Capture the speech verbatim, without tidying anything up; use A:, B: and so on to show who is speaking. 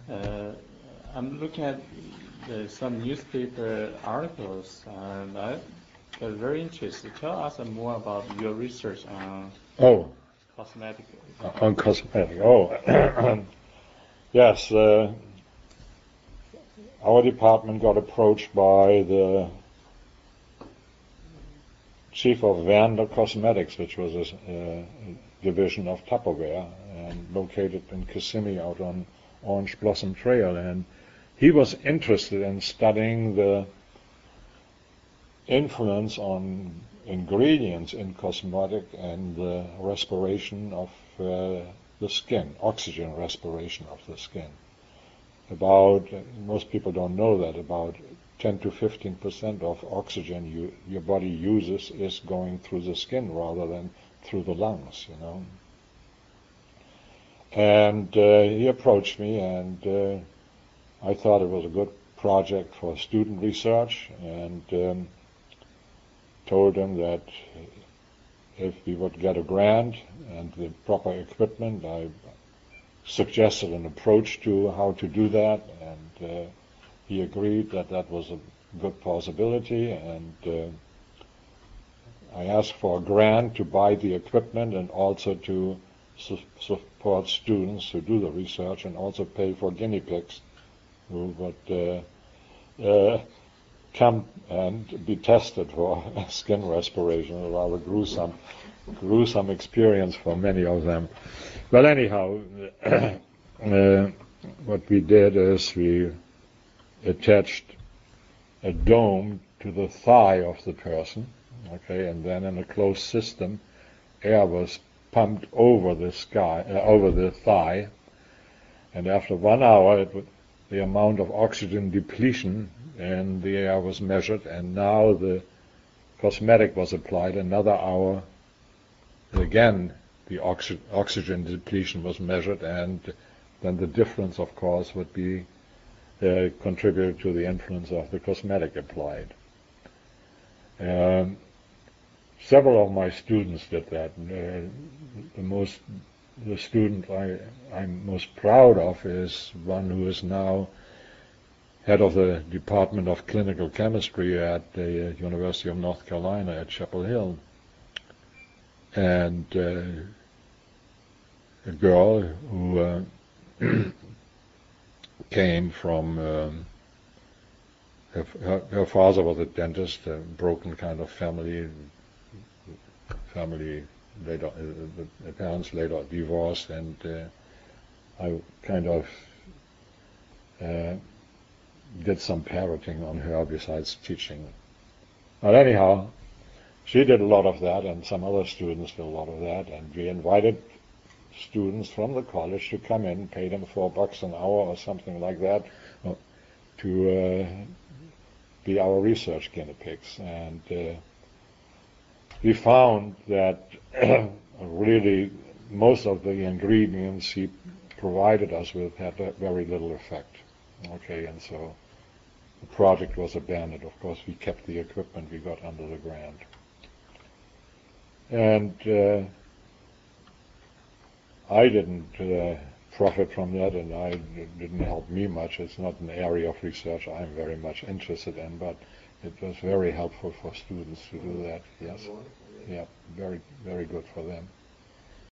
A: Uh, I'm looking at the, some newspaper articles, and I got very interested. Tell us more about your research on
B: Oh,
A: cosmetic.
B: on cosmetic. Oh, yes. Uh, our department got approached by the chief of Werner Cosmetics, which was a, a division of Tupperware, and located in Kissimmee out on Orange Blossom Trail. And he was interested in studying the influence on ingredients in cosmetic and the respiration of uh, the skin, oxygen respiration of the skin. About, most people don't know that, about ten to fifteen percent of oxygen you, your body uses is going through the skin rather than through the lungs, you know. And uh, he approached me, and uh, I thought it was a good project for student research, and um, told him that if we would get a grant and the proper equipment, I suggested an approach to how to do that, and uh, he agreed that that was a good possibility, and uh, I asked for a grant to buy the equipment and also to su support students who do the research, and also pay for guinea pigs who would uh, uh, come and be tested for skin respiration. A rather gruesome, gruesome experience for many of them. But anyhow, uh, what we did is we attached a dome to the thigh of the person, okay, and then in a closed system, air was pumped over the sky, uh, over the thigh, and after one hour, it would, the amount of oxygen depletion in the air was measured, and now the cosmetic was applied. Another hour, again, the oxy oxygen depletion was measured, and then the difference, of course, would be uh, contributed to the influence of the cosmetic applied. Um, several of my students did that. Uh, the most, the student I, I'm most proud of is one who is now head of the Department of Clinical Chemistry at the uh, University of North Carolina at Chapel Hill. And uh, a girl who uh, came from, um, her, her, her father was a dentist, a broken kind of family, family later, uh, the parents later divorced, and uh, I kind of uh, did some parroting on her besides teaching. But anyhow, she did a lot of that, and some other students did a lot of that, and we invited students from the college to come in, pay them four bucks an hour or something like that, to uh, be our research guinea pigs. And uh, we found that really most of the ingredients he provided us with had very little effect. Okay, and so the project was abandoned. Of course, we kept the equipment we got under the grant. And uh, I didn't uh, profit from that, and I, it didn't help me much. It's not an area of research I'm very much interested in, but it was very helpful for students to do that, yes. Yeah, very, very good for them.